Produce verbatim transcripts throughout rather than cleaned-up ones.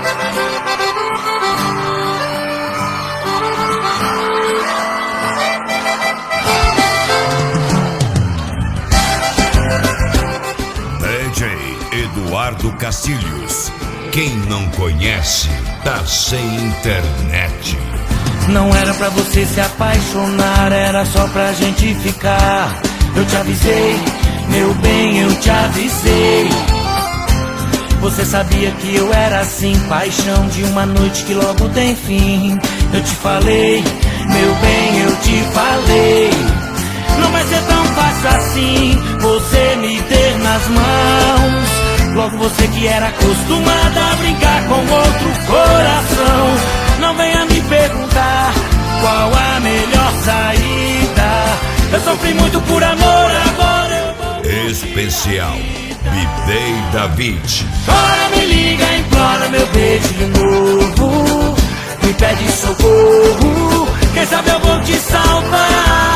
Eduardo Castilhos. Quem não conhece, tá sem internet. Não era pra você se apaixonar, era só pra gente ficar. Eu te avisei, meu bem, eu te avisei. Você sabia que eu era assim, paixão de uma noite que logo tem fim. Eu te falei, meu bem, eu te falei. Não vai ser tão fácil assim, você me ter nas mãos. Logo você que era acostumada a brincar com outro coração. Não venha me perguntar qual a melhor saída. Eu sofri muito por amor, agora eu vou... Especial Bidei David. Chora, me liga, implora meu beijo de novo. Me pede socorro, quem sabe eu vou te salvar.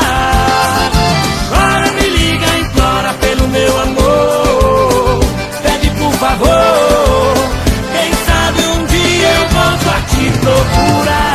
Chora, me liga, implora pelo meu amor. Pede por favor, quem sabe um dia eu volto a te procurar.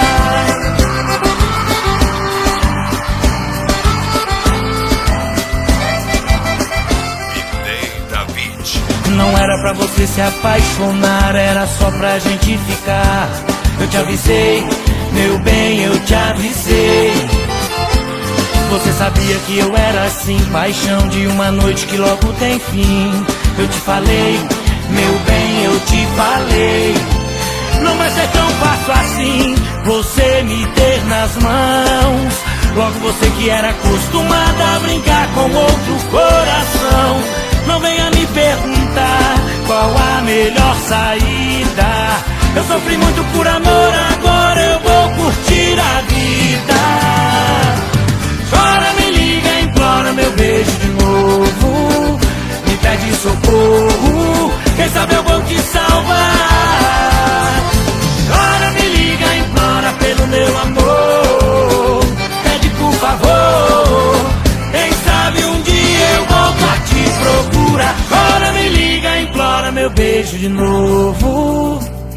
Não era pra você se apaixonar, era só pra gente ficar. Eu te avisei, meu bem, eu te avisei. Você sabia que eu era assim, paixão de uma noite que logo tem fim. Eu te falei, meu bem, eu te falei. Não vai ser tão fácil assim, você me ter nas mãos. Logo você que era acostumada a brincar com outro coração. Não venha me perguntar qual a melhor saída. Eu sofri muito por amor, agora eu vou curtir a vida. Chora, me liga, implora meu beijo de novo. Me pede socorro, quem sabe eu vou te salvar. Chora, me liga, implora pelo meu amor. Pede por favor, quem sabe um dia eu volto a te procurar. Chora, me liga, implora meu beijo de novo.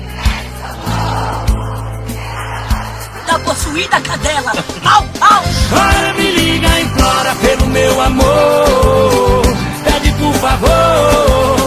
Tá possuída, cadela. Au, au. Chora, me liga, implora pelo meu amor. Pede por favor,